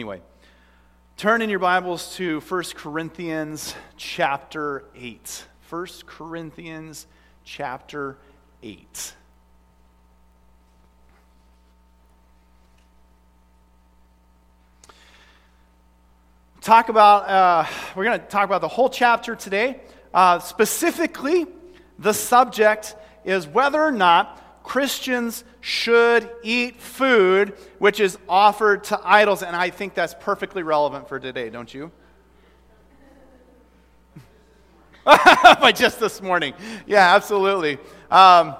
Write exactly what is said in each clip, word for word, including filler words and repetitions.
Anyway, turn in your Bibles to First Corinthians chapter eight. First Corinthians chapter eight. Talk about, uh, we're going to talk about the whole chapter today. Uh, specifically, the subject is whether or not Christians should eat food which is offered to idols, and I think that's perfectly relevant for today, don't you? By just this morning. Yeah, absolutely. Um,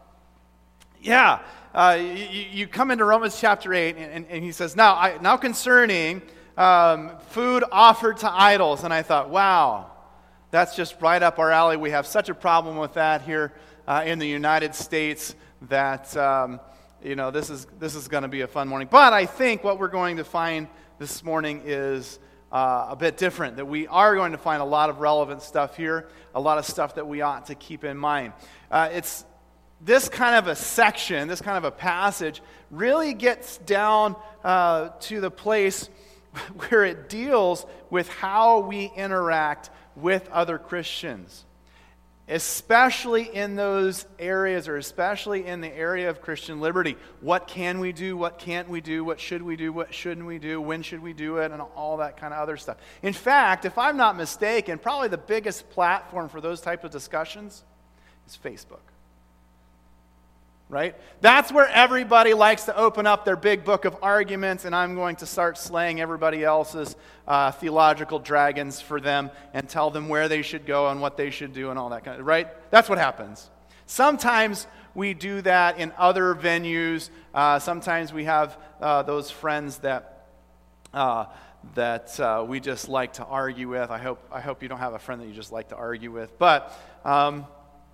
yeah, uh, you, you come into Romans chapter eight, and, and he says, now, I, now concerning um, food offered to idols, and I thought, wow, that's just right up our alley. We have such a problem with that here uh, in the United States. That um, you know this is this is going to be a fun morning. But I think what we're going to find this morning is uh, a bit different. That we are going to find a lot of relevant stuff here, a lot of stuff that we ought to keep in mind. Uh, it's this kind of a section, this kind of a passage, really gets down uh, to the place where it deals with how we interact with other Christians. Especially in those areas, or especially in the area of Christian liberty. What can we do? What can't we do? What should we do? What shouldn't we do? When should we do it? And all that kind of other stuff. In fact, if I'm not mistaken, probably the biggest platform for those type of discussions is Facebook. Right? That's where everybody likes to open up their big book of arguments, and I'm going to start slaying everybody else's uh, theological dragons for them and tell them where they should go and what they should do and all that kind of, right? That's what happens. Sometimes we do that in other venues. Uh, sometimes we have uh, those friends that uh, that uh, we just like to argue with. I hope I hope you don't have a friend that you just like to argue with, but um,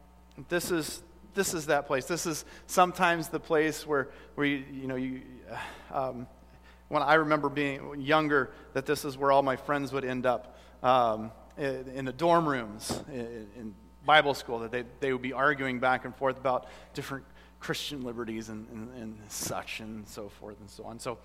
this is. This is that place. This is sometimes the place where, where you, you know, you, um, when I remember being younger, that this is where all my friends would end up um, in, in the dorm rooms in, in Bible school, that they, they would be arguing back and forth about different Christian liberties and, and, and such and so forth and so on. So,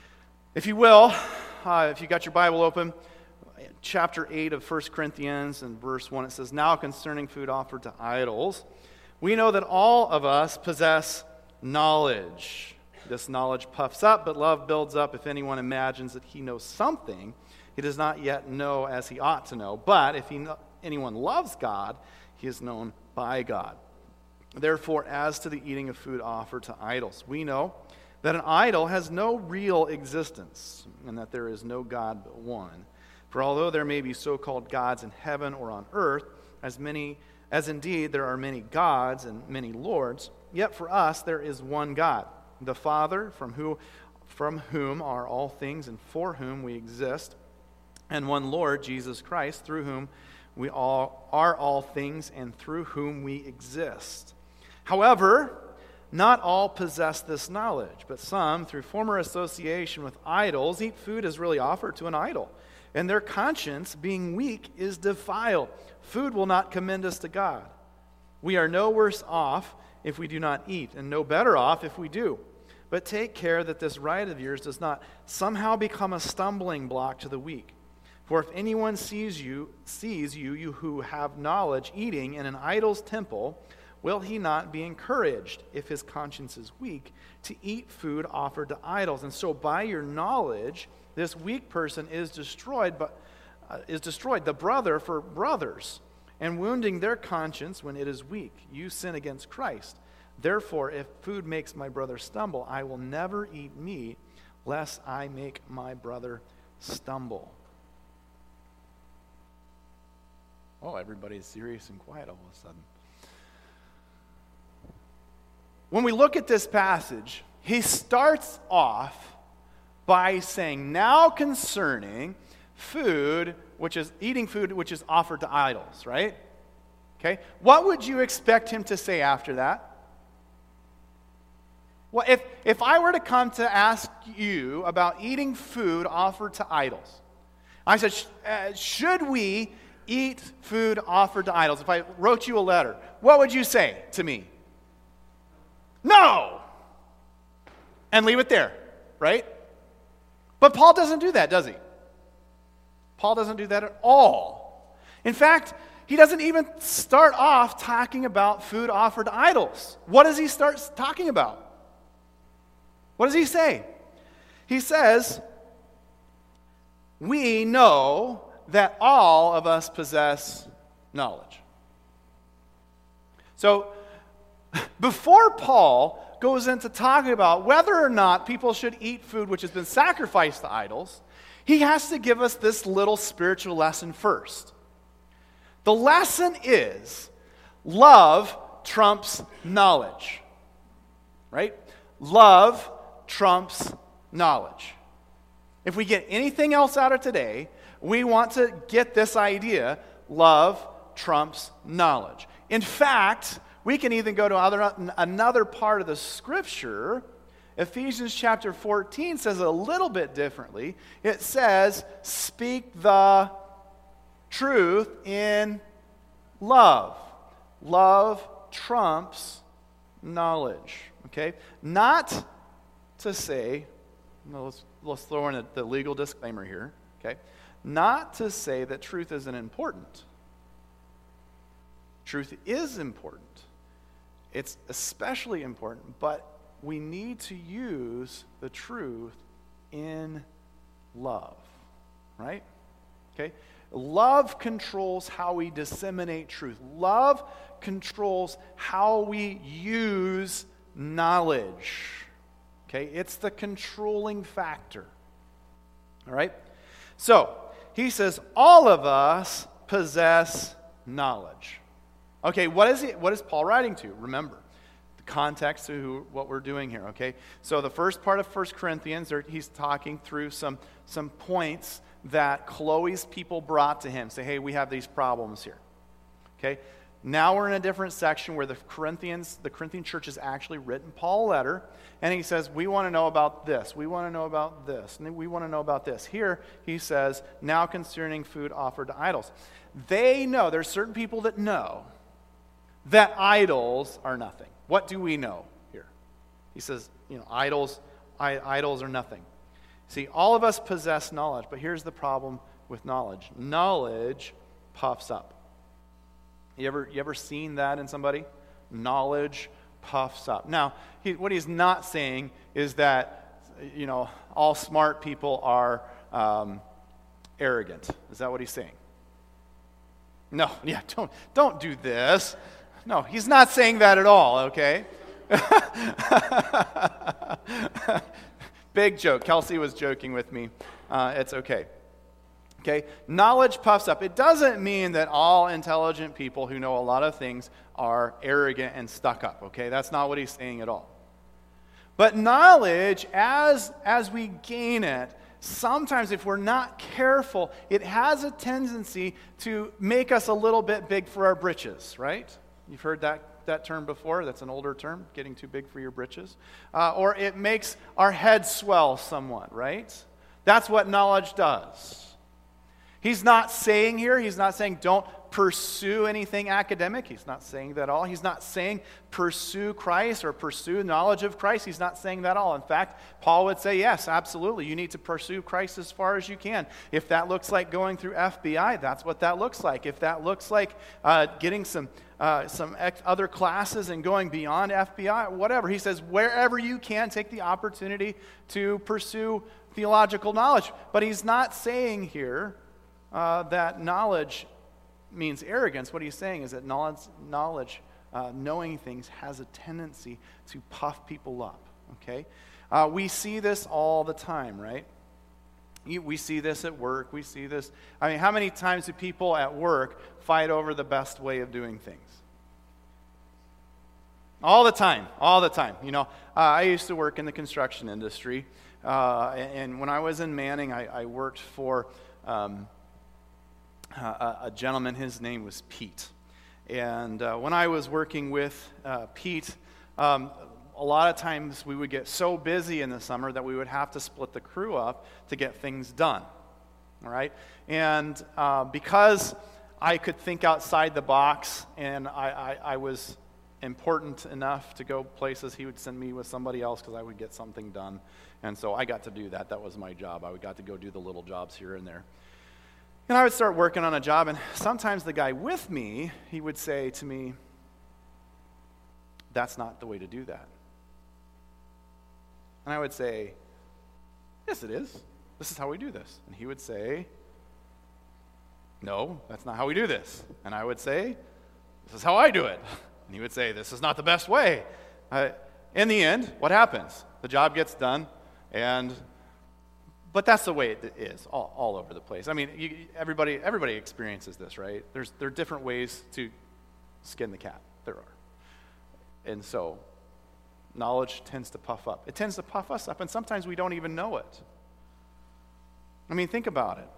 if you will, uh, if you got your Bible open, chapter eight of First Corinthians and verse one, it says, now concerning food offered to idols, we know that all of us possess knowledge. This knowledge puffs up, but love builds up. If anyone imagines that he knows something, he does not yet know as he ought to know. But if he, anyone loves God, he is known by God. Therefore, as to the eating of food offered to idols, we know that an idol has no real existence, and that there is no God but one. For although there may be so-called gods in heaven or on earth, as many As indeed there are many gods and many lords, yet for us there is one God, the Father, from who, from whom are all things and for whom we exist, and one Lord, Jesus Christ, through whom we all are all things and through whom we exist. However, not all possess this knowledge, but some, through former association with idols, eat food as really offered to an idol, and their conscience, being weak, is defiled. Food will not commend us to God. We are no worse off if we do not eat, and no better off if we do. But take care that this right of yours does not somehow become a stumbling block to the weak. For if anyone sees you, sees you, you who have knowledge, eating in an idol's temple, will he not be encouraged, if his conscience is weak, to eat food offered to idols? And so by your knowledge, this weak person is destroyed, but uh, is destroyed, the brother for brothers, and wounding their conscience when it is weak. You sin against Christ. Therefore, if food makes my brother stumble, I will never eat meat, lest I make my brother stumble. Oh, everybody's serious and quiet all of a sudden. When we look at this passage, he starts off by saying, now concerning food, which is eating food which is offered to idols, right? Okay. What would you expect him to say after that? Well, if, if I were to come to ask you about eating food offered to idols, I said, uh, should we eat food offered to idols? If I wrote you a letter, what would you say to me? No! And leave it there, right? But Paul doesn't do that, does he? Paul doesn't do that at all. In fact, he doesn't even start off talking about food offered to idols. What does he start talking about? What does he say? He says, we know that all of us possess knowledge. So, before Paul goes into talking about whether or not people should eat food which has been sacrificed to idols, he has to give us this little spiritual lesson first. The lesson is love trumps knowledge. Right? Love trumps knowledge. If we get anything else out of today, we want to get this idea: love trumps knowledge. In fact, we can even go to other, another part of the scripture. Ephesians chapter fourteen says it a little bit differently. It says, speak the truth in love. Love trumps knowledge. Okay? Not to say, no, let's, let's throw in a, the legal disclaimer here. Okay? Not to say that truth isn't important. Truth is important. It's especially important, but we need to use the truth in love, right? Okay? Love controls how we disseminate truth. Love controls how we use knowledge. Okay? It's the controlling factor. All right? So, he says all of us possess knowledge. Okay, what is it? What is Paul writing to? Remember, the context to who, what we're doing here, okay? So the first part of First Corinthians, he's talking through some, some points that Chloe's people brought to him. Say, hey, we have these problems here. Okay? Now we're in a different section where the Corinthians, the Corinthian church has actually written Paul a letter, and he says, we want to know about this, we want to know about this, and we want to know about this. Here, he says, now concerning food offered to idols. They know, there's certain people that know that idols are nothing. What do we know here? He says, you know, idols, I, idols are nothing. See, all of us possess knowledge, but here's the problem with knowledge. Knowledge puffs up. You ever, you ever seen that in somebody? Knowledge puffs up. Now, he, what he's not saying is that, you know, all smart people are um, arrogant. Is that what he's saying? No, yeah, don't, don't do this. No, he's not saying that at all, okay? Big joke. Kelsey was joking with me. Uh, it's okay. Okay? Knowledge puffs up. It doesn't mean that all intelligent people who know a lot of things are arrogant and stuck up, okay? That's not what he's saying at all. But knowledge, as, as we gain it, sometimes if we're not careful, it has a tendency to make us a little bit big for our britches, right? You've heard that, that term before. That's an older term, getting too big for your britches. Uh, or it makes our head swell somewhat, right? That's what knowledge does. He's not saying here, he's not saying don't pursue anything academic. He's not saying that at all. He's not saying pursue Christ or pursue knowledge of Christ. He's not saying that at all. In fact, Paul would say, yes, absolutely. You need to pursue Christ as far as you can. If that looks like going through F B I, that's what that looks like. If that looks like uh, getting some uh, some ex- other classes and going beyond F B I, whatever. He says, wherever you can, take the opportunity to pursue theological knowledge. But he's not saying here uh, that knowledge means arrogance. What he's saying is that knowledge, knowledge uh, knowing things, has a tendency to puff people up, okay? Uh, we see this all the time, right? We see this at work. We see this. I mean, how many times do people at work fight over the best way of doing things? All the time, all the time. You know, uh, I used to work in the construction industry, uh, and, and when I was in Manning, I, I worked for um, a, a gentleman. His name was Pete. And uh, when I was working with uh, Pete, um, a lot of times we would get so busy in the summer that we would have to split the crew up to get things done. All right? And uh, because I could think outside the box, and I, I, I was important enough to go places, he would send me with somebody else because I would get something done. And so I got to do that. That was my job. I would got to go do the little jobs here and there. And I would start working on a job, and sometimes the guy with me, he would say to me, that's not the way to do that. And I would say, yes, it is. This is how we do this. And he would say, no, that's not how we do this. And I would say, this is how I do it. And he would say, this is not the best way. Uh, in the end, what happens? The job gets done, and but that's the way it is all, all over the place. I mean, you, everybody everybody experiences this, right? There's there are different ways to skin the cat. There are. And so, knowledge tends to puff up. It tends to puff us up, and sometimes we don't even know it. I mean, think about it.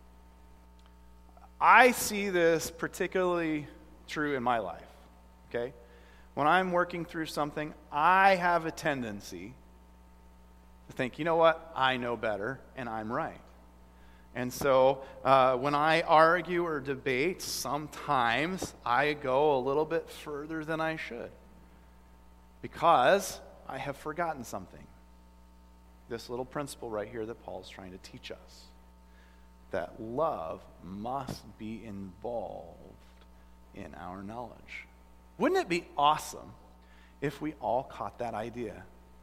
I see this particularly true in my life, okay? When I'm working through something, I have a tendency to think, you know what, I know better, and I'm right. And so uh, when I argue or debate, sometimes I go a little bit further than I should because I have forgotten something. This little principle right here that Paul's trying to teach us, that love must be involved in our knowledge. Wouldn't it be awesome if we all caught that idea?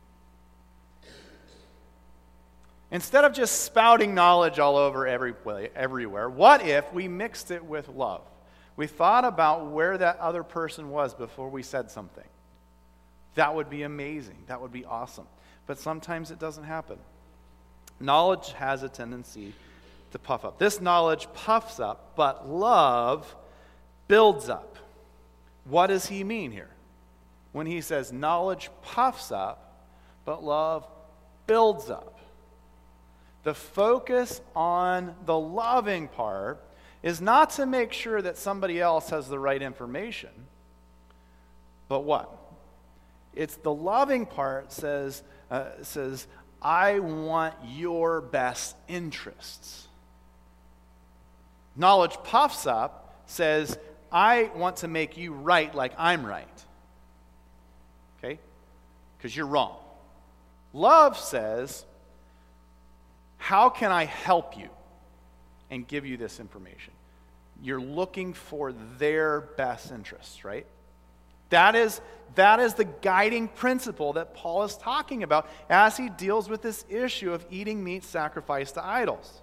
Instead of just spouting knowledge all over every way, everywhere, what if we mixed it with love? We thought about where that other person was before we said something. That would be amazing. That would be awesome. But sometimes it doesn't happen. Knowledge has a tendency to puff up. This knowledge puffs up, but love builds up. What does he mean here? When he says knowledge puffs up, but love builds up. The focus on the loving part is not to make sure that somebody else has the right information, but what? It's the loving part says, uh, says, I want your best interests. Knowledge puffs up, says, I want to make you right like I'm right. Okay? Because you're wrong. Love says, how can I help you and give you this information? You're looking for their best interests, right? That is, that is the guiding principle that Paul is talking about as he deals with this issue of eating meat sacrificed to idols.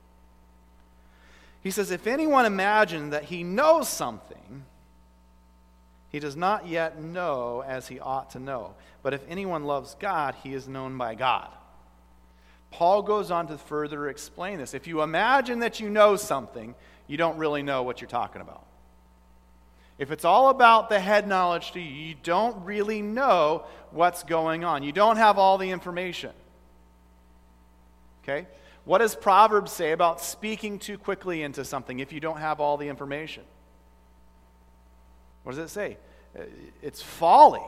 He says, if anyone imagines that he knows something, he does not yet know as he ought to know. But if anyone loves God, he is known by God. Paul goes on to further explain this. If you imagine that you know something, you don't really know what you're talking about. If it's all about the head knowledge to you, you don't really know what's going on. You don't have all the information. Okay? What does Proverbs say about speaking too quickly into something if you don't have all the information? What does it say? It's folly.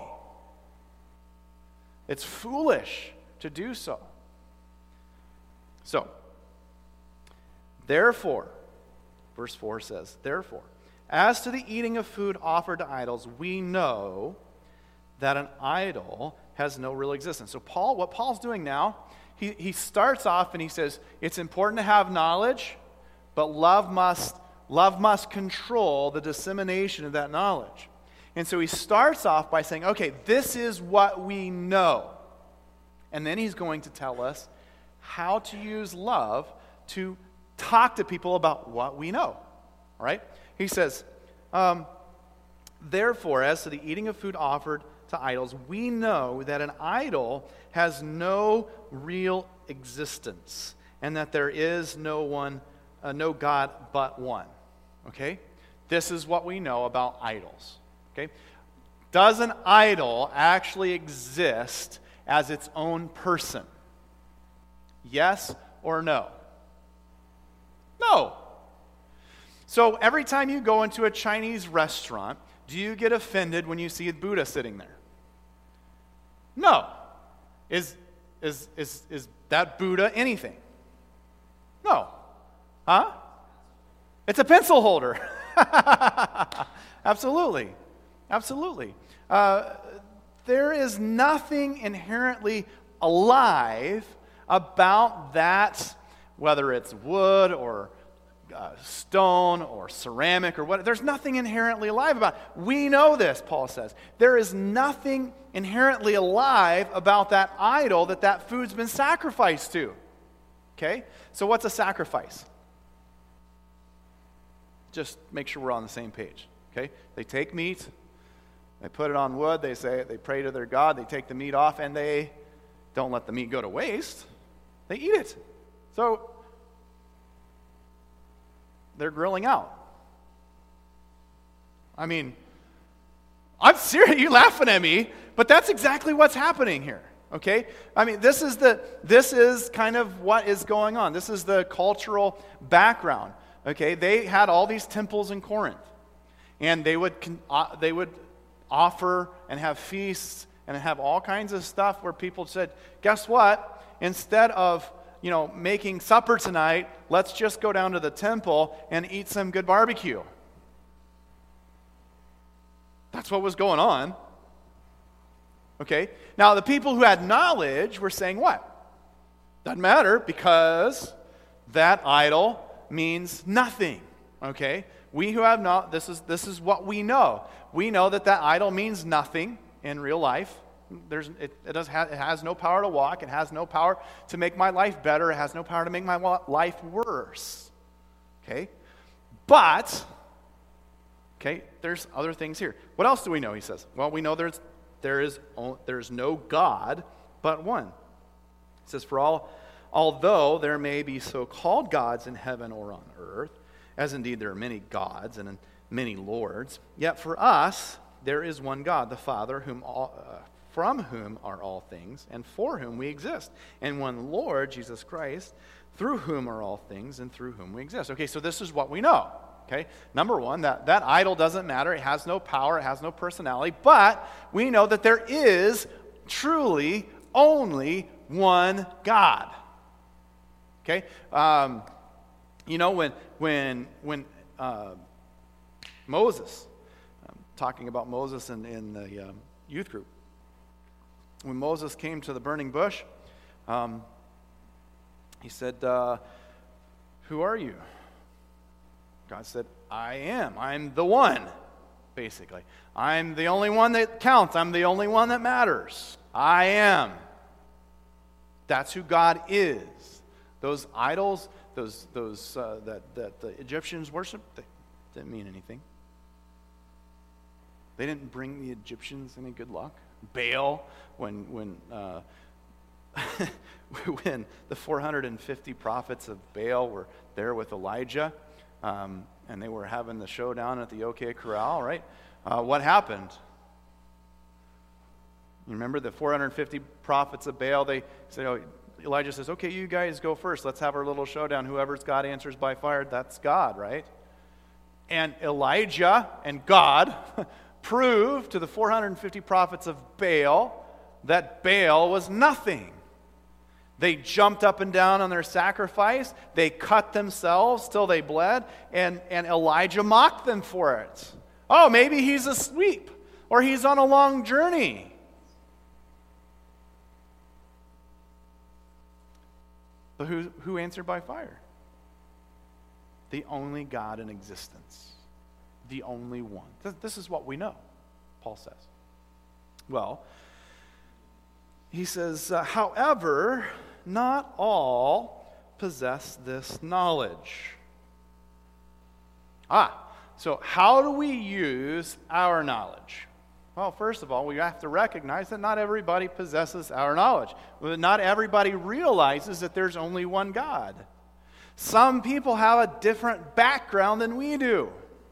It's foolish to do so. So, therefore, verse four says, therefore, as to the eating of food offered to idols, we know that an idol has no real existence. So Paul, what Paul's doing now, he, he starts off and he says, it's important to have knowledge, but love must, love must control the dissemination of that knowledge. And so he starts off by saying, okay, this is what we know. And then he's going to tell us how to use love to talk to people about what we know. All right? He says, um, therefore, as to the eating of food offered to idols, we know that an idol has no real existence, and that there is no one, uh, no God but one. Okay? This is what we know about idols. Okay? Does an idol actually exist as its own person? Yes or no? No. So every time you go into a Chinese restaurant, do you get offended when you see a Buddha sitting there? No. Is, is, is, is that Buddha anything? No. Huh? It's a pencil holder. Absolutely. Absolutely. Uh, there is nothing inherently alive about that, whether it's wood or uh, stone or ceramic or what. There's nothing inherently alive about it. We know this, Paul says. There is nothing inherently alive about that idol that that food's been sacrificed to. Okay? So what's a sacrifice? Just make sure we're on the same page. Okay? They take meat, they put it on wood, they say they pray to their God, they take the meat off, and they don't let the meat go to waste. They eat it. So they're grilling out. I mean, I'm serious. You're laughing at me, but that's exactly what's happening here. Okay? I mean, this is the this is kind of what is going on. This is the cultural background. Okay? They had all these temples in Corinth, and they would uh, they would offer and have feasts and have all kinds of stuff where people said, "Guess what? Instead of you know, making supper tonight, let's just go down to the temple and eat some good barbecue." That's what was going on. Okay? Now, the people who had knowledge were saying what? Doesn't matter, because that idol means nothing. Okay? We who have not, this is this is what we know. We know that that idol means nothing in real life. There's, it, it, does have, it has no power to walk. It has no power to make my life better. It has no power to make my life worse. Okay? But, okay, there's other things here. What else do we know, he says? Well, we know there's there is there's no God but one. He says, for all, although there may be so-called gods in heaven or on earth, as indeed there are many gods and many lords, yet for us there is one God, the Father, whom all... Uh, from whom are all things, and for whom we exist, and one Lord, Jesus Christ, through whom are all things, and through whom we exist. Okay, so this is what we know. Okay, number one, that, that idol doesn't matter. It has no power. It has no personality. But we know that there is truly only one God. Okay, um, you know when when when uh, Moses, I'm talking about Moses in, in the um, youth group. When Moses came to the burning bush, um, he said, uh, "Who are you?" God said, "I am. I'm the one," basically. "I'm the only one that counts. I'm the only one that matters. I am." That's who God is. Those idols, those those uh, that, that the Egyptians worshiped, they didn't mean anything. They didn't bring the Egyptians any good luck. Baal, when when uh, when the four hundred fifty prophets of Baal were there with Elijah, um, and they were having the showdown at the OK Corral, right? Uh, what happened? You remember the four hundred fifty prophets of Baal? They said, "Oh," Elijah says, "Okay, you guys go first. Let's have our little showdown. Whoever's God answers by fire, that's God," right? And Elijah and God proved to the four hundred fifty prophets of Baal that Baal was nothing. They jumped up and down on their sacrifice. They cut themselves till they bled, and, and Elijah mocked them for it. Oh, maybe he's asleep, or he's on a long journey. But who, who answered by fire? The only God in existence. The only one. This is what we know, Paul says. Well, he says, uh, however, not all possess this knowledge. Ah, so how do we use our knowledge? Well, first of all, we have to recognize that not everybody possesses our knowledge. Not everybody realizes that there's only one God. Some people have a different background than we do.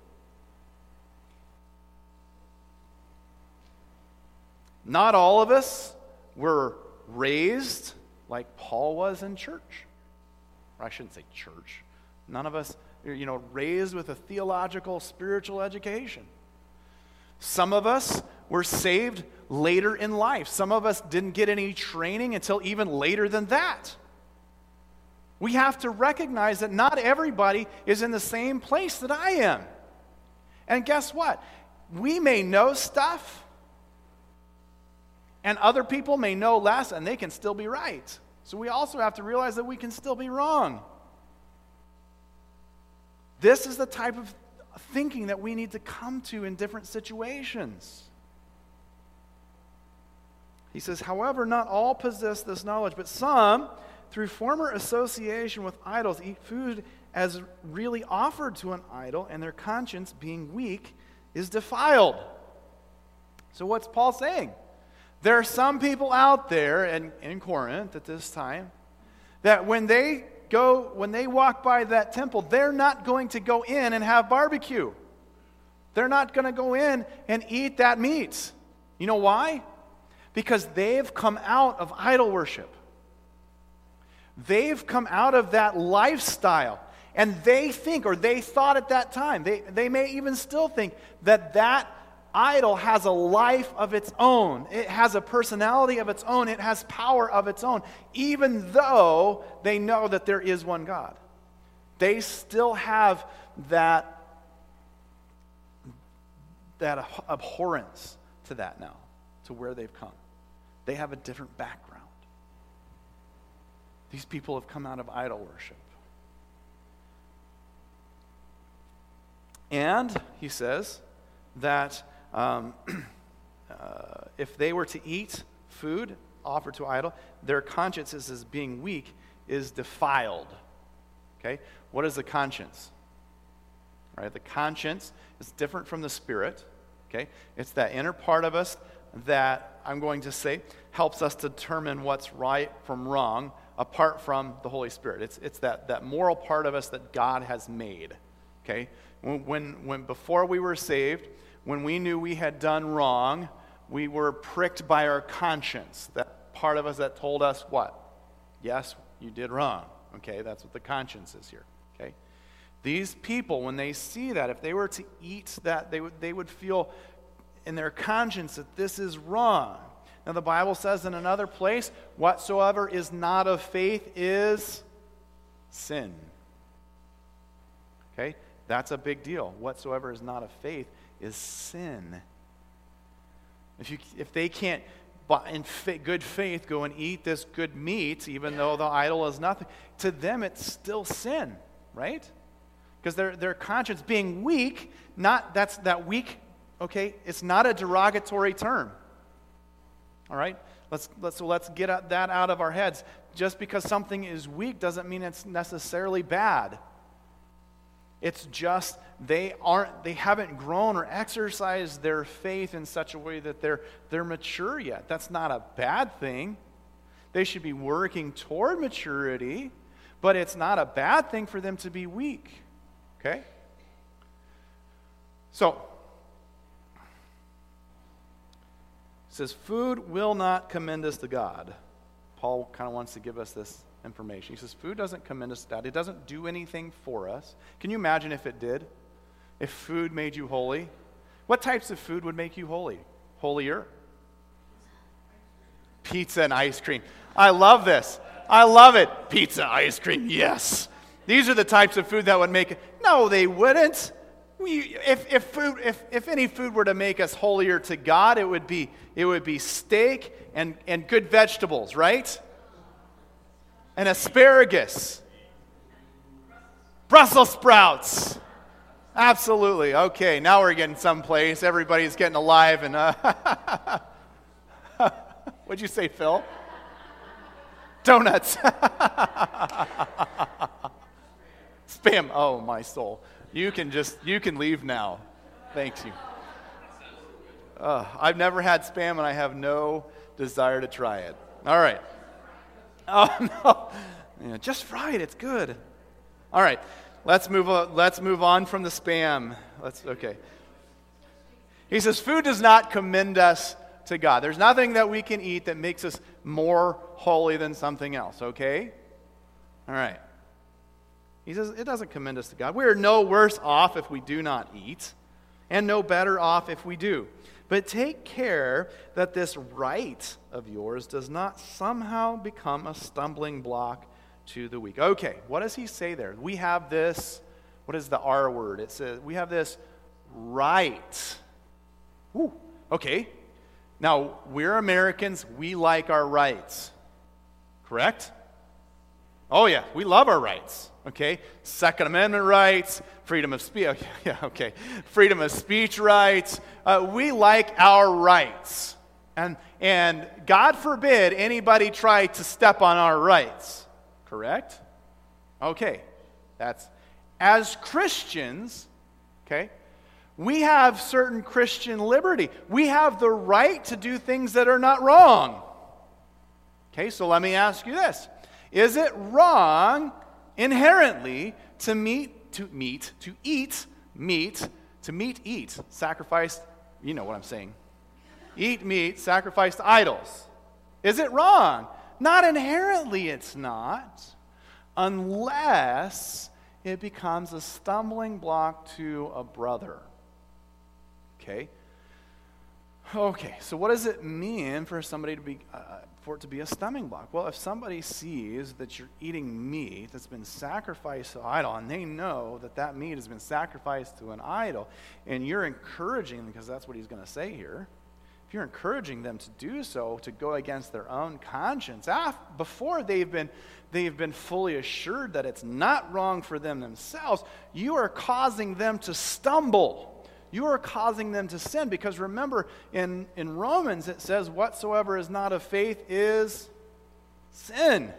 Not all of us were raised like Paul was in church. Or I shouldn't say church. None of us, you know, raised with a theological, spiritual education. Some of us were saved later in life. Some of us didn't get any training until even later than that. We have to recognize that not everybody is in the same place that I am. And guess what? we may know stuff, and other people may know less, and they can still be right. So we also have to realize that we can still be wrong. This is the type of thinking that we need to come to in different situations. He says, however, not all possess this knowledge, but some, through former association with idols, eat food as really offered to an idol, and their conscience, being weak, is defiled. So what's Paul saying? There are some people out there in, in Corinth at this time that when they go, when they walk by that temple, they're not going to go in and have barbecue. They're not going to go in and eat that meat. You know why? Because they've come out of idol worship. They've come out of that lifestyle. And they think, or they thought at that time, they, they may even still think, that that idol has a life of its own. It has a personality of its own. It has power of its own, even though they know that there is one God. They still have that, that abhorrence to that now, to where they've come. They have a different background. These people have come out of idol worship. And he says that um, uh, if they were to eat food offered to idol, their consciences as being weak is defiled. Okay? What is the conscience? All right, the conscience is different from the spirit. Okay? It's that inner part of us that, I'm going to say, helps us determine what's right from wrong apart from the Holy Spirit. It's, it's that, that moral part of us that God has made. Okay? When, when, when before we were saved, when we knew we had done wrong, we were pricked by our conscience. That part of us that told us what? Yes, you did wrong. Okay, that's what the conscience is here. Okay? These people, when they see that, if they were to eat that, they would, they would feel in their conscience that this is wrong. Now the Bible says in another place, whatsoever is not of faith is sin. Okay? That's a big deal. Whatsoever is not of faith is sin. If you, if they can't, in good faith, go and eat this good meat, even though the idol is nothing, to them it's still sin, right? Because their their conscience being weak, not that's that weak. Okay, it's not a derogatory term. All right, let's let's so let's get that out of our heads. Just because something is weak doesn't mean it's necessarily bad. It's just they aren't, they haven't grown or exercised their faith in such a way that they're they're mature yet. That's not a bad thing. They should be working toward maturity, but it's not a bad thing for them to be weak. Okay? So, it says, food will not commend us to God. Paul kind of wants to give us this information. He says, food doesn't commend us to God. It doesn't do anything for us. Can you imagine if it did? If food made you holy? What types of food would make you holy? Holier? Pizza and ice cream. I love this. I love it. Pizza, ice cream, yes. These are the types of food that would make it. No, they wouldn't. We, if, if food, if, if any food were to make us holier to God, it would be it would be steak and, and good vegetables, right? And asparagus. Brussels sprouts. Absolutely. Okay, now we're getting someplace. Everybody's getting alive. And uh, what'd you say, Phil? Donuts. Spam. Oh, my soul. You can just, you can leave now. Thank you. Uh, I've never had Spam, and I have no desire to try it. All right. Oh, no. Yeah, just fry it. It's good. All right. Let's move on, let's move on from the Spam. Let's, okay. He says, food does not commend us to God. There's nothing that we can eat that makes us more holy than something else, okay? All right. He says, it doesn't commend us to God. We are no worse off if we do not eat, and no better off if we do. But take care that this right of yours does not somehow become a stumbling block to the weak. Okay, what does he say there? We have this, what is the R word? It says, we have this right. Ooh, okay. Now, we're Americans. We like our rights. Correct? Oh, yeah. We love our rights. Okay? Second Amendment rights, freedom of speech. Yeah, okay. Freedom of speech rights. Uh, we like our rights. And, and God forbid anybody try to step on our rights. Correct? Okay. That's, as Christians, okay, we have certain Christian liberty. We have the right to do things that are not wrong. Okay, so let me ask you this. Is it wrong inherently to meet, to meet, to eat meat, to meat, eat, sacrifice, you know what I'm saying. Eat meat, sacrificed to idols. Is it wrong? Not inherently it's not, unless it becomes a stumbling block to a brother. Okay? Okay, so what does it mean for somebody to be, uh, for it to be a stumbling block? Well, if somebody sees that you're eating meat that's been sacrificed to an idol, and they know that that meat has been sacrificed to an idol, and you're encouraging them, because that's what he's going to say here, if you're encouraging them to do so, to go against their own conscience, after, before they've been, they've been fully assured that it's not wrong for them themselves, you are causing them to stumble. You are causing them to sin, because remember, in, in Romans it says, whatsoever is not of faith is sin.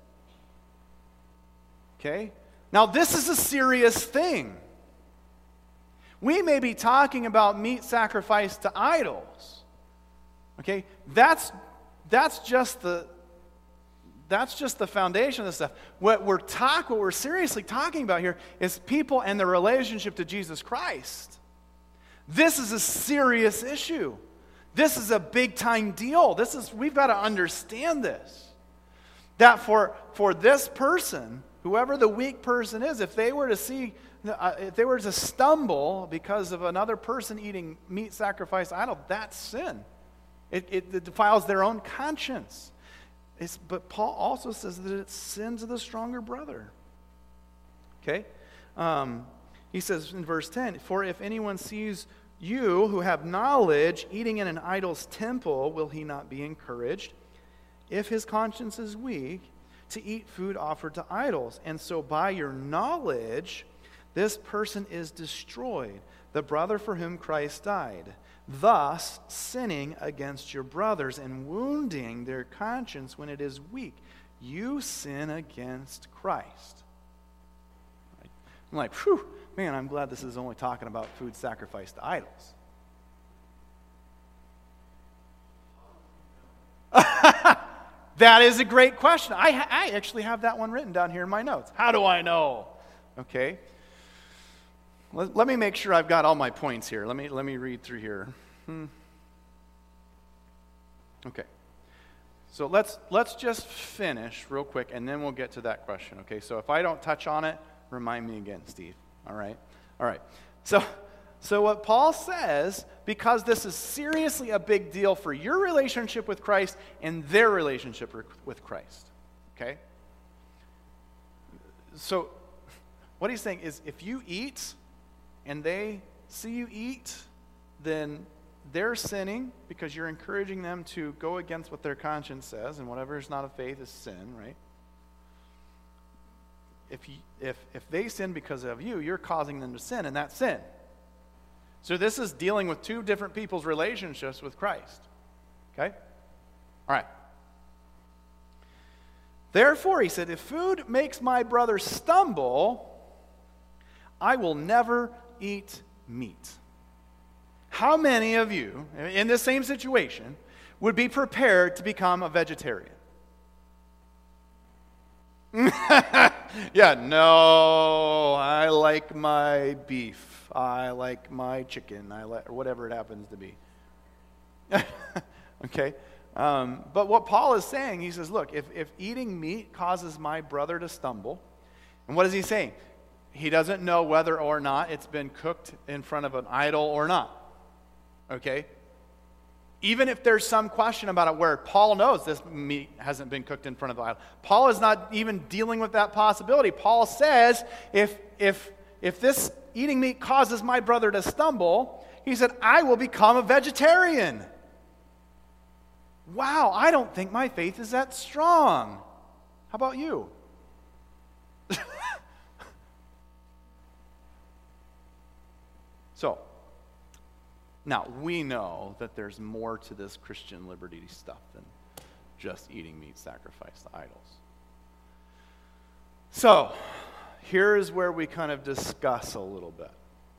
Okay? Now this is a serious thing. We may be talking about meat sacrificed to idols. Okay? That's, that's just the that's just the foundation of this stuff. What we're talk, what we're seriously talking about here is people and their relationship to Jesus Christ. This is a serious issue. This is a big-time deal. This is, we've got to understand this. That for, for this person, whoever the weak person is, if they were to see, uh, if they were to stumble because of another person eating meat sacrificed idol, that's sin. It, it, it defiles their own conscience. It's, but Paul also says that it's sin to the stronger brother. Okay? Um, he says in verse ten, for if anyone sees you who have knowledge eating in an idol's temple, will he not be encouraged? If his conscience is weak, to eat food offered to idols. And so by your knowledge, this person is destroyed, the brother for whom Christ died, thus sinning against your brothers and wounding their conscience when it is weak. You sin against Christ. Right? I'm like, whew, man, I'm glad this is only talking about food sacrificed to idols. That is a great question. I, I actually have that one written down here in my notes. How do I know? Okay. Let, let me make sure I've got all my points here. Let me, let me read through here. Hmm. Okay. So let's, let's just finish real quick, and then we'll get to that question. Okay, so if I don't touch on it, remind me again, Steve. All right? All right. So, so what Paul says, because this is seriously a big deal for your relationship with Christ and their relationship with Christ. Okay? So what he's saying is, if you eat and they see you eat, then they're sinning because you're encouraging them to go against what their conscience says, and whatever is not of faith is sin, right? If, you, if, if they sin because of you, you're causing them to sin, and that's sin. So this is dealing with two different people's relationships with Christ. Okay? All right. Therefore, he said, if food makes my brother stumble, I will never eat meat. How many of you, in this same situation, would be prepared to become a vegetarian? Yeah, no, I like my beef. I like my chicken. I like, or whatever it happens to be. Okay? Um, but what Paul is saying, he says, look, if, if eating meat causes my brother to stumble, and what is he saying? He doesn't know whether or not it's been cooked in front of an idol or not. Okay? Even if there's some question about it where Paul knows this meat hasn't been cooked in front of the idol, Paul is not even dealing with that possibility. Paul says, if if if this eating meat causes my brother to stumble, He said, I will become a vegetarian. Wow, I don't think my faith is that strong. How about you? So, now we know that there's more to this Christian liberty stuff than just eating meat sacrificed to idols. So, here is where we kind of discuss a little bit.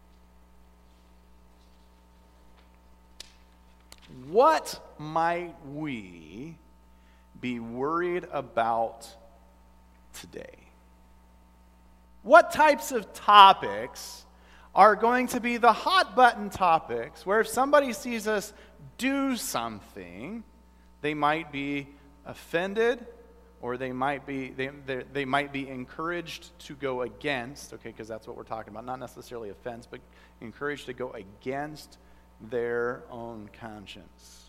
What might we be worried about today? What types of topics are going to be the hot button topics where if somebody sees us do something, they might be offended, or they might be they, they, they might be encouraged to go against, okay, because that's what we're talking about, not necessarily offense, but encouraged to go against their own conscience.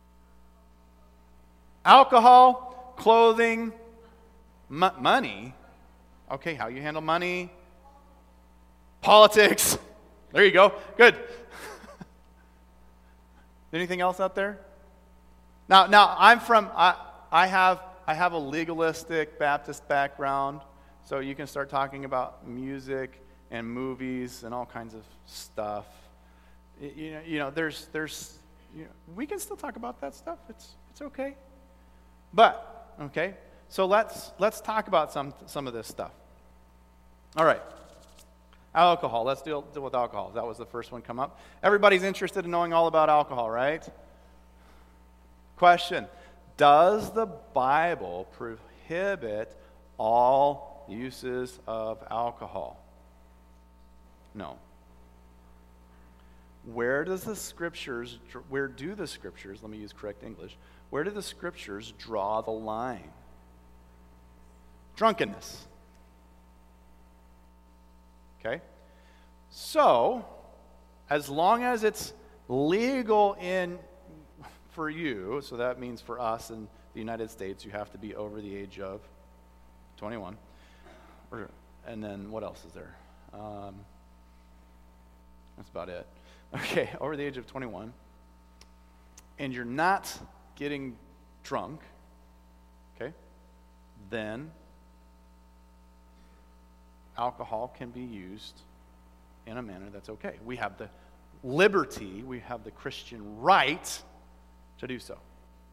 Alcohol, clothing, m- money. Okay, how you handle money. Politics. There you go. Good. Anything else out there? Now, now I'm from, I, I have I have a legalistic Baptist background, so you can start talking about music and movies and all kinds of stuff. You know, you know, there's, there's, you know, we can still talk about that stuff. It's, it's okay. But, okay, so let's let's talk about some some of this stuff. All right, alcohol. Let's deal deal with alcohol. That was the first one come up. Everybody's interested in knowing all about alcohol, right? Question: does the Bible prohibit all uses of alcohol? No. Where does the scriptures, where do the scriptures, let me use correct English, where do the scriptures draw the line? Drunkenness. Okay? So, as long as it's legal in, for you, so that means for us in the United States, you have to be over the age of twenty-one. Or, and then what else is there? Um, that's about it. Okay, over the age of twenty-one, and you're not getting drunk, okay, then alcohol can be used in a manner that's okay. We have the liberty, we have the Christian right to do so.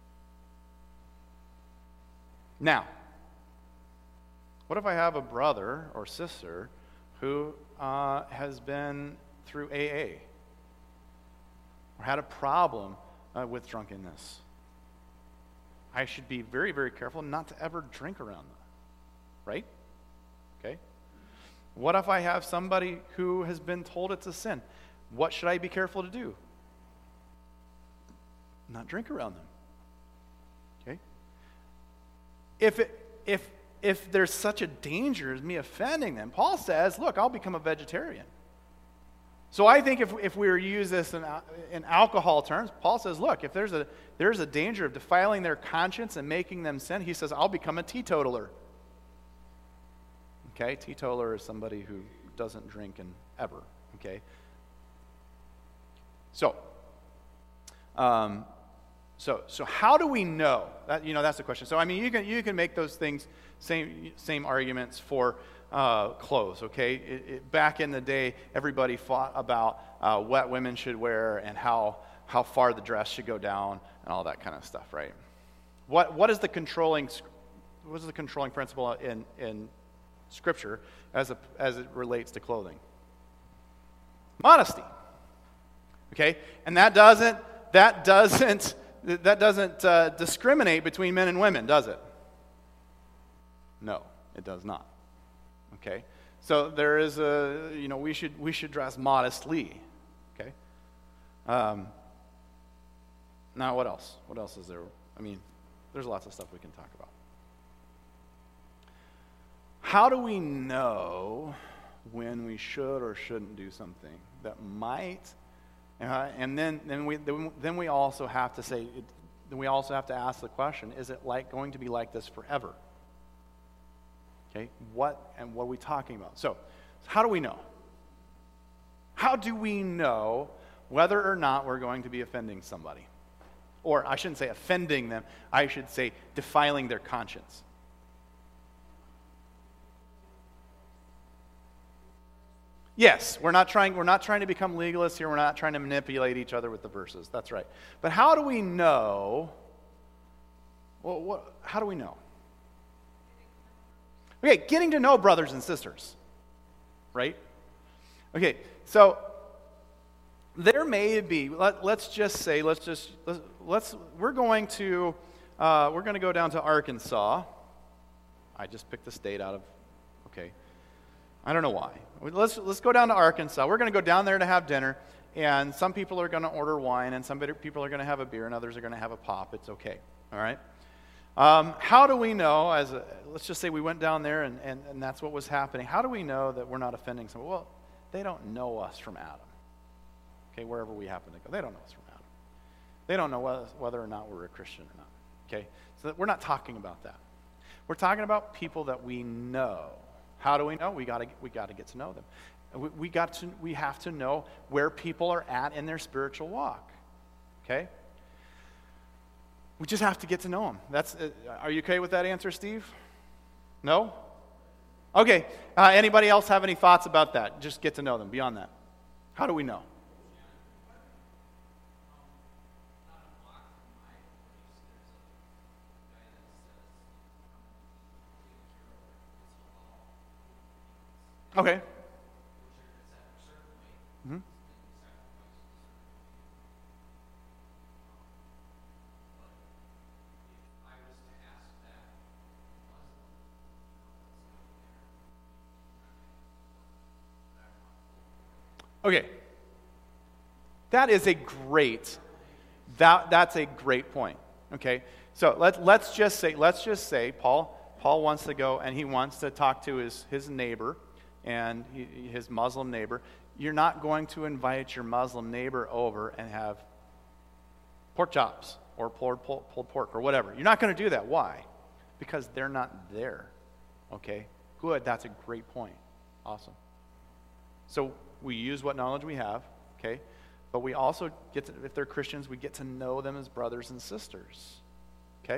Now, what if I have a brother or sister who uh, has been through A A? Or had a problem uh, with drunkenness? I should be very, very careful not to ever drink around them. Right? Okay? What if I have somebody who has been told it's a sin? What should I be careful to do? Not drink around them. Okay? If it, if if there's such a danger as me offending them, Paul says, look, I'll become a vegetarian. So I think if if we were to use this in, in alcohol terms, Paul says, look, if there's a there's a danger of defiling their conscience and making them sin, he says, I'll become a teetotaler. Okay, teetotaler is somebody who doesn't drink and ever. Okay. So, um, so so how do we know? That, you know, that's the question. So I mean, you can you can make those things same same arguments for Uh, clothes, okay? It, it, back in the day, everybody fought about uh, what women should wear and how how far the dress should go down and all that kind of stuff, right? What what is the controlling what is the controlling principle in in Scripture as a, as it relates to clothing? Modesty, okay? And that doesn't that doesn't that doesn't uh, discriminate between men and women, does it? No, it does not. Okay, so there is a, you know, we should we should dress modestly. Okay. Um, now, what else? What else is there? I mean, there's lots of stuff we can talk about. How do we know when we should or shouldn't do something that might? Uh, and then then we then we also have to say, then we also have to ask the question: is it like going to be like this forever? Okay, what and what are we talking about? So, how do we know? How do we know whether or not we're going to be offending somebody. Or I shouldn't say offending them, I should say defiling their conscience. Yes, we're not trying we're not trying to become legalists here. We're not trying to manipulate each other with the verses. That's right. But how do we know? Well, what, how do we know? Okay, getting to know brothers and sisters. Right? Okay, so there may be, let, let's just say, let's just, let's, let's we're going to, uh, we're going to go down to Arkansas. I just picked the state out of, okay. I don't know why. Let's, let's go down to Arkansas. We're going to go down there to have dinner, and some people are going to order wine, and some people are going to have a beer, and others are going to have a pop. It's okay, all right? Um, how do we know, as a, let's just say we went down there, and, and, and that's what was happening. How do we know that we're not offending someone? Well, they don't know us from Adam. Okay, wherever we happen to go. They don't know us from Adam. They don't know whether, whether or not we're a Christian or not. Okay, so that we're not talking about that. We're talking about people that we know. How do we know? We got to we got to get to know them. We, we got to we have to know where people are at in their spiritual walk. Okay. We just have to get to know them. That's. Uh, are you okay with that answer, Steve? No. Okay. Uh, anybody else have any thoughts about that? Just get to know them. Beyond that, how do we know? Okay. Mm-hmm. Okay. That is a great, that that's a great point. Okay. So let let's just say let's just say Paul Paul wants to go and he wants to talk to his his neighbor. And he, his Muslim neighbor, you're not going to invite your Muslim neighbor over and have pork chops or pulled, pulled, pulled pork or whatever. You're not going to do that. Why? Because they're not there. Okay? Good. That's a great point. Awesome. So we use what knowledge we have, okay? But we also get to, if they're Christians, we get to know them as brothers and sisters. Okay?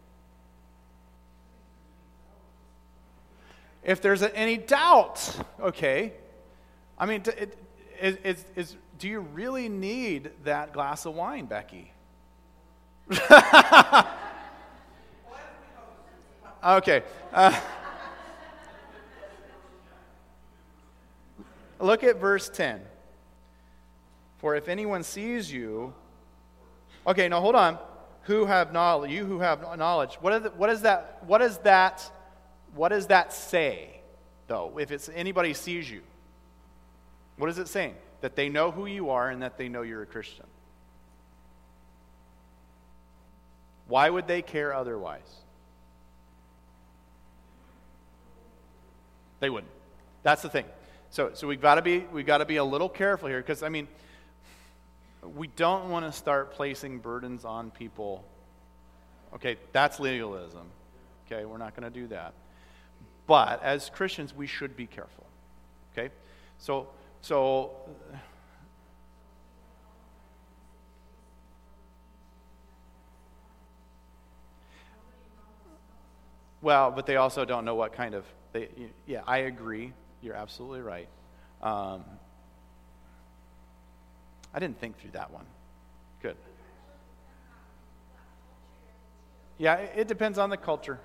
If there's any doubt, okay, I mean, it, it, it, it's, do you really need that glass of wine, Becky? Okay. Uh, look at verse ten. For if anyone sees you, okay, no, hold on. Who have knowledge? You who have knowledge. What is, what is that? What is that? What does that say, though, if it's anybody sees you? What is it saying? That they know who you are and that they know you're a Christian. Why would they care otherwise? They wouldn't. That's the thing. So, so we've got to be we've got to be a little careful here, because I mean, we don't want to start placing burdens on people. Okay, that's legalism. Okay, we're not going to do that. But as Christians, we should be careful. Okay? So, so well, but they also don't know what kind of, they, yeah, I agree. You're absolutely right. Um, I didn't think through that one. Good. Yeah, it, it depends on the culture.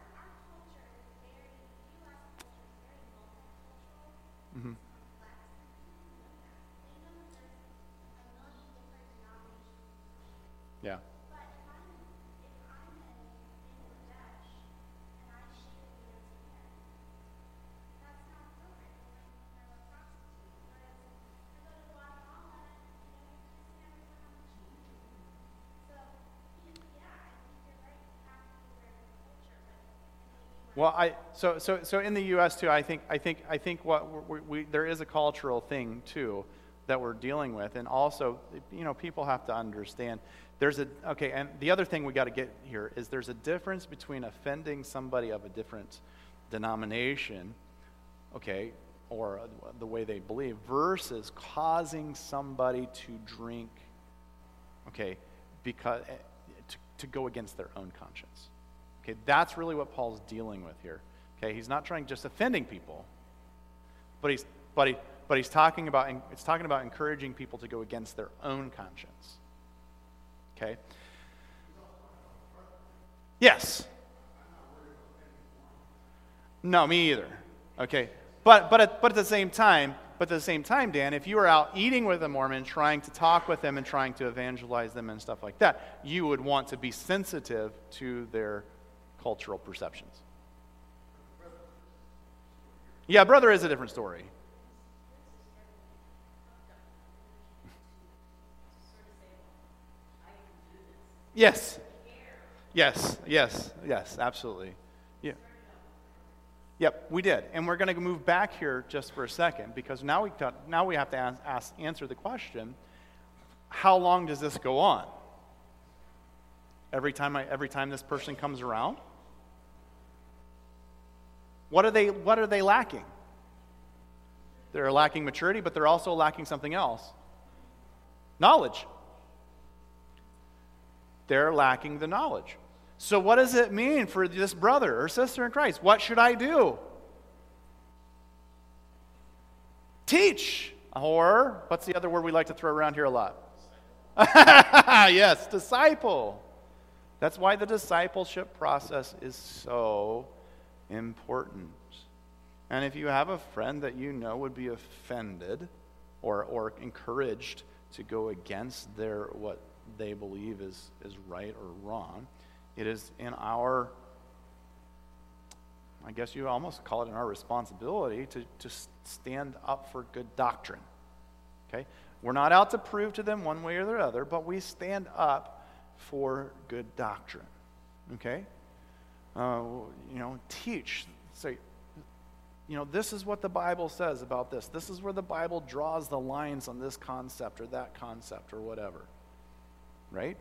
Mm-hmm. Yeah. Well, I so so so in the U S too. I think I think I think what we, we there is a cultural thing too that we're dealing with, and also, you know, people have to understand there's a okay. And the other thing we got to get here is there's a difference between offending somebody of a different denomination, okay, or the way they believe, versus causing somebody to drink, okay, because to, to go against their own conscience. Okay, that's really what Paul's dealing with here. Okay, he's not trying just offending people, but he's but he but he's talking about it's talking about encouraging people to go against their own conscience. Okay. Yes. No, me either. Okay, but but at, but at the same time, but at the same time, Dan, if you were out eating with a Mormon, trying to talk with them and trying to evangelize them and stuff like that, you would want to be sensitive to their cultural perceptions. Yeah, brother is a different story. Yes. Yes, yes, yes, absolutely. Yeah. Yep, we did. And we're going to move back here just for a second, because now we got, now we have to ask, ask, answer the question, how long does this go on? Every time I, every time this person comes around? What are they what are they lacking? They're lacking maturity, but they're also lacking something else. Knowledge. They're lacking the knowledge. So what does it mean for this brother or sister in Christ? What should I do? Teach. Or, what's the other word we like to throw around here a lot? Yes, disciple. That's why the discipleship process is so important. And if you have a friend that you know would be offended or, or encouraged to go against their what they believe is, is right or wrong, it is in our, I guess you almost call it in our responsibility to, to stand up for good doctrine. Okay? We're not out to prove to them one way or the other, but we stand up for good doctrine. Okay? Uh, you know, teach. Say, you know, this is what the Bible says about this. This is where the Bible draws the lines on this concept or that concept or whatever. Right?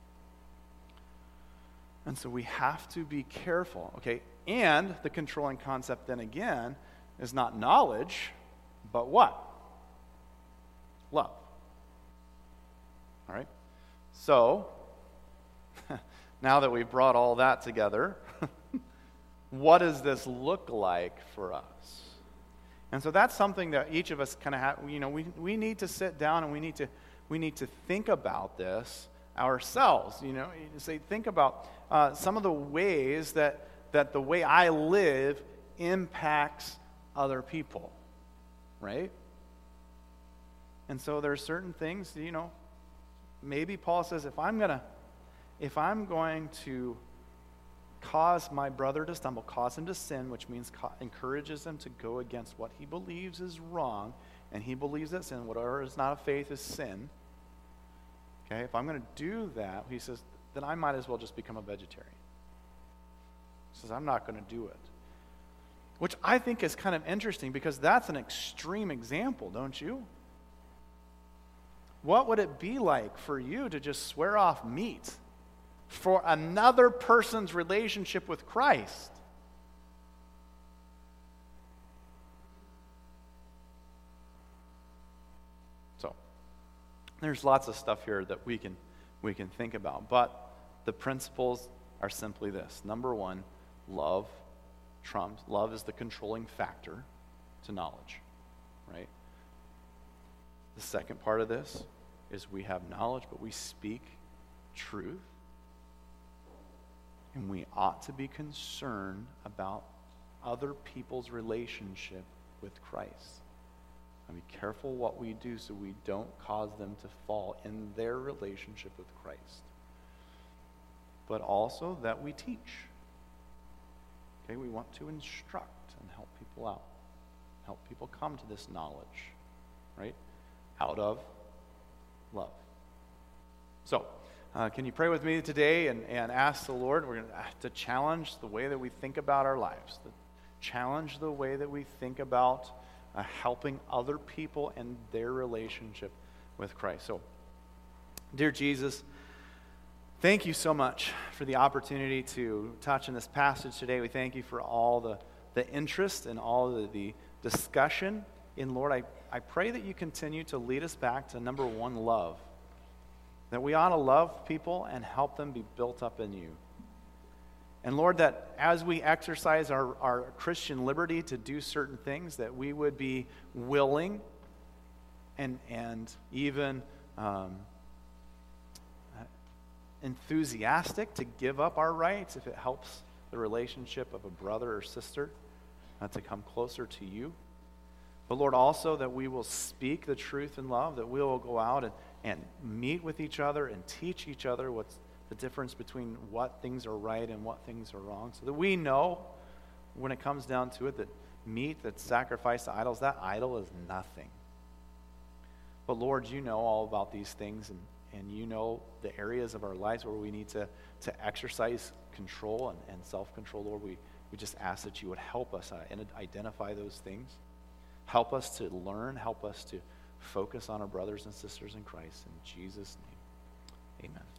And so we have to be careful, okay? And the controlling concept then again is not knowledge, but what? Love. All right? So, now that we've brought all that together, what does this look like for us? And so that's something that each of us kind of have, you know, we, we need to sit down and we need to we need to think about this ourselves, you know, say, think about uh, some of the ways that, that the way I live impacts other people, right? And so there are certain things, you know, maybe Paul says, if I'm gonna, if I'm going to cause my brother to stumble, cause him to sin, which means co- encourages him to go against what he believes is wrong, and he believes that sin, whatever is not of faith is sin. Okay, if I'm going to do that, he says, then I might as well just become a vegetarian. He says, I'm not going to do it. Which I think is kind of interesting because that's an extreme example, don't you? What would it be like for you to just swear off meat for another person's relationship with Christ? So, there's lots of stuff here that we can we can think about, but the principles are simply this. Number one, love trumps. Love is the controlling factor to knowledge, right? The second part of this is we have knowledge, but we speak truth. And we ought to be concerned about other people's relationship with Christ. And be careful what we do so we don't cause them to fall in their relationship with Christ. But also that we teach. Okay, we want to instruct and help people out. Help people come to this knowledge, right? Out of love. So, uh, can you pray with me today and, and ask the Lord we're gonna, to challenge the way that we think about our lives, to challenge the way that we think about uh, helping other people and their relationship with Christ. So, dear Jesus, thank you so much for the opportunity to touch in this passage today. We thank you for all the, the interest and all the, the discussion in Lord, I, I pray that you continue to lead us back to number one, love. That we ought to love people and help them be built up in you. And Lord, that as we exercise our, our Christian liberty to do certain things, that we would be willing and, and even um, enthusiastic to give up our rights if it helps the relationship of a brother or sister uh, to come closer to you. But Lord, also that we will speak the truth in love, that we will go out and, and meet with each other and teach each other what's the difference between what things are right and what things are wrong, so that we know when it comes down to it that meat that's sacrificed to idols, that idol is nothing. But Lord, you know all about these things, and, and you know the areas of our lives where we need to, to exercise control and, and self-control. Lord, we, we just ask that you would help us uh, and identify those things. Help us to learn, help us to focus on our brothers and sisters in Christ. In Jesus' name, amen.